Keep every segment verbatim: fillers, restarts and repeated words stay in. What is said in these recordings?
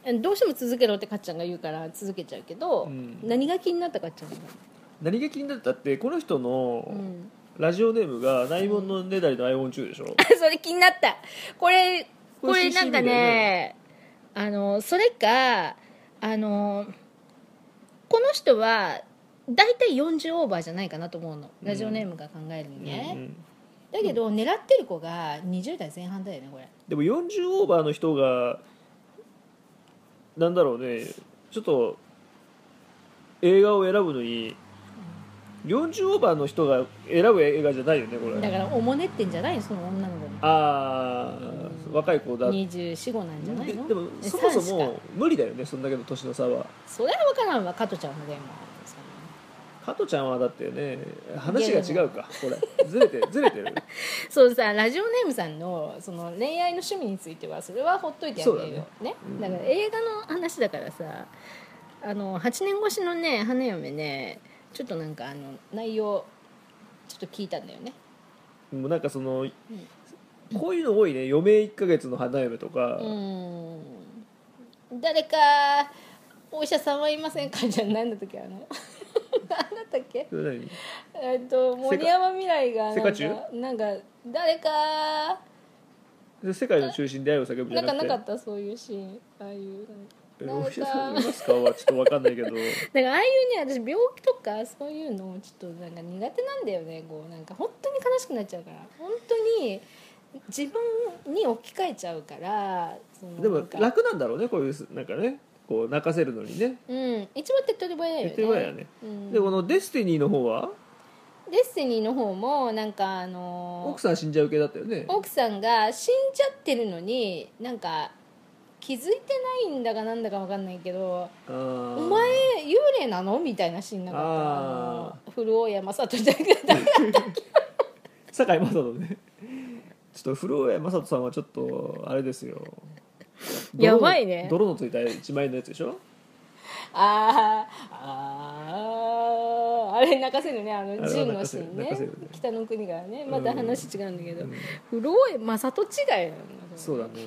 どうしても続けろってかっちゃんが言うから続けちゃうけど、うん、何が気になったかっちゃんが何が気になったってこの人のラジオネームがナイモンのねだりのアイオン中でしょ、うん、 それ気になった。これこれなんか ね, ねあのそれかあのこの人はだいたいよんじゅうオーバーじゃないかなと思うの、ラジオネームが考えるにね、うんうん、だけど狙ってる子がにじゅう代前半だよねこれ。 でもよんじゅうオーバーの人がなんだろうね、ちょっと映画を選ぶのによんじゅうオーバーの人が選ぶ映画じゃないよねこれ。 だからおもねってんじゃないのその女の子に。 ああ、うん、若い子だにじゅうよん、ごなんじゃないの。 で, でもそもそも無理だよねそんだけの年の差は。 それは分からんわ加トちゃんのでも。 加トちゃんはだってね話が違うかこれずれてずれてるそうさラジオネームさん の, その恋愛の趣味についてはそれはほっといてあげようよ ね, ね、うん、だから映画の話だからさあのはちねん越しのね花嫁ねちょっとなんかあの内容ちょっと聞いたんだよね。 もうなんかその、うん、こういうの多いね余命いっかげつの花嫁とか、うん誰かお医者さんはいませんかじゃ何だったっけあの何だったっけえっと森山未来がなんかなんか誰か世界の中心で愛を叫ぶじゃなくてなんかなかったそういうシーンああいうお医者さんいますかはちょっと分かんないけどだからああいうね私病気とかそういうのちょっとなんか苦手なんだよね。こうなんか本当に悲しくなっちゃうから本当に自分に置き換えちゃうからそのでも楽なんだろうねこういうなんかねこう泣かせるのにね。 うん一番手っ取り早いよね。 手っ取り早いよね、うん、でこのデスティニーの方はデスティニーの方もなんかあの奥さん死んじゃう系だったよね。 奥さんが死んじゃってるのになんか気づいてないんだかなんだか分かんないけどお前幽霊なのみたいなシーンなかったああ古大山里じゃなくて堺雅人ねちょっと古大山里さんはちょっとあれですよやばいね泥のついた一枚のやつでしょ。 あーあーあれ泣かせるねあのジンのシーン ね, ね北の国からねまた話違うんだけど、うん、古大山里違いなんだそうだね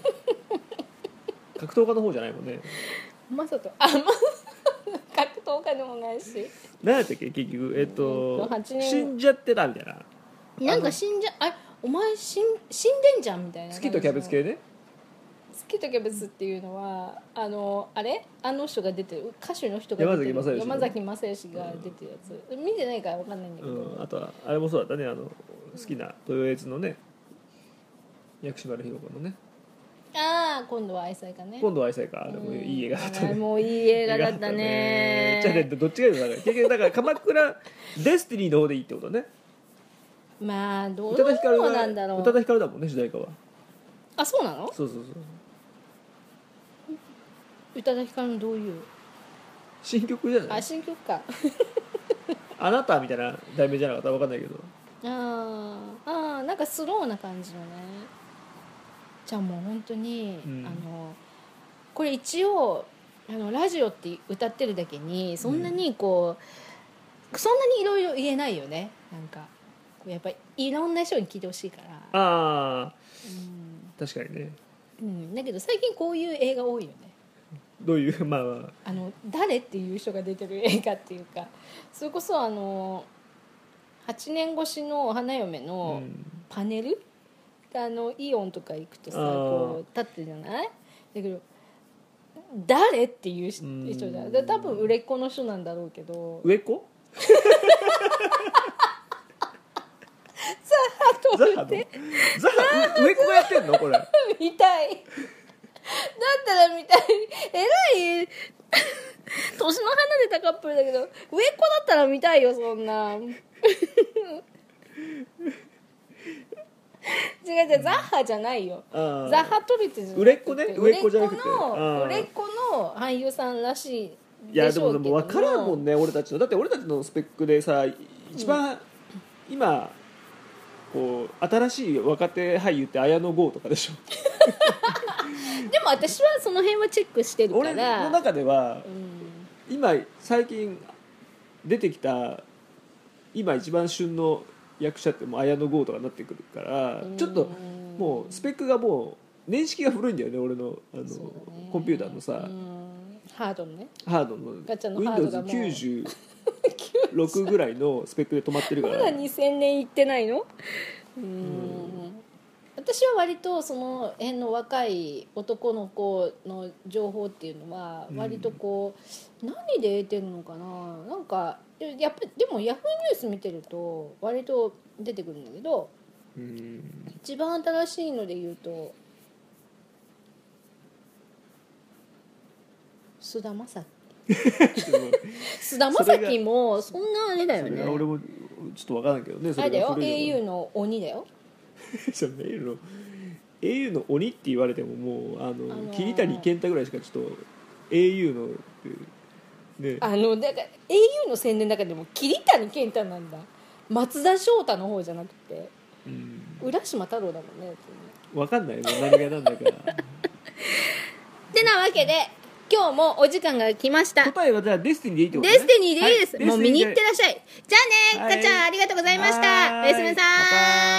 格闘家の方じゃないもんね。 まさとあ、ま、格闘家でもないし何やったっけ結局えっと、えっと死んじゃってたみたいななんか死んじゃあお前死ん死んでんじゃんみたいな好きとキャベツ系ね。 好きとキャベツっていうのはあのあれあの人が出てる歌手の人が出てる山崎正義山崎正義が出てるやつ、うん、見てないから分かんないんだけど、 うん、あとはあれもそうだったねあの好きな豊悦のね薬師丸ひろ子のねああ今度は愛妻家ね今度は愛妻家あれもいい映画だったね。 もういい映画だったねじゃあねどっちがいいのか結局だから鎌倉デスティニーの方でいいってことね。 まあどうなんだろう。 宇多田ヒカルだもんね主題歌は。 あそうなの。 そうそうそう宇多田ヒカルのどういう新曲じゃない。 あ新曲かあなたみたいな題名じゃなかったら分かんないけどああなんかスローな感じのね。じゃあもう本当に、うん、あのこれ一応あのラジオって歌ってるだけにそんなにこう、うん、そんなにいろいろ言えないよね。なんかやっぱりいろんな人に聞いてほしいから。 ああ、うん、確かにね、 うん、だけど最近こういう映画多いよね。 どういうまあ、まあ、 あの誰っていう人が出てる映画っていうかそれこそあのはちねん越しの花嫁のパネル、うん、あのイオンとか行くとさこう立ってるじゃない。だけど誰っていう人じゃん。多分売れっ子の人なんだろうけど売れっ子ザハとってザハ売れっ子がやってんのこれ見たいだったら見たい。えらい年の離れたカップルだけど売れっ子だったら見たいよそんな違う違うザッハじゃないよ。ザッハトリって売れっ子ね売れっ子じゃなくて売れっ子の俳優さんらしいいやでもでも分からんもんね俺たちの。だって俺たちのスペックでさ一番、うん、今こう新しい若手俳優って綾野剛とかでしょでも私はその辺はチェックしてるから俺の中では、うん、今最近出てきた今一番旬の役者ってもう綾野剛とかになってくるから、うん、ちょっともうスペックがもう年式が古いんだよね俺のあの、 そうだね、 コンピューターのさ、 うん、ハードのねハードのガチャのハードがもうウィンドウズきゅうじゅうろく ぐらいのスペックで止まってるからまだにせんねんいってないの。うん、うん、私は割とその辺の若い男の子の情報っていうのは割とこう、うん、何で得てるのかな。なんかやっぱでもヤフーニュース見てると割と出てくるんだけど、 うん、 一番新しいので言うと菅田将暉菅田将暉もそんなあれだよね。 それは俺もちょっと分からんけどね。そあれだよ、 れが古いエーユー の鬼だよその エーユー の エーユー の鬼って言われてももうあの、あのー、桐谷健太ぐらいしかちょっと エーユー のね、 あのだから エーユー の宣伝の中でも桐谷健太なんだ。松田翔太の方じゃなくて、うん、浦島太郎だもんね。 分かんないもう何が何だかてなわけで今日もお時間が来ました。 答えはじゃあデスティニーでいいってことね。 デスティニーでいいです、 はい、 もう見に行ってらっしゃい。じゃあね、かっちゃんありがとうございました。おやすみなさい。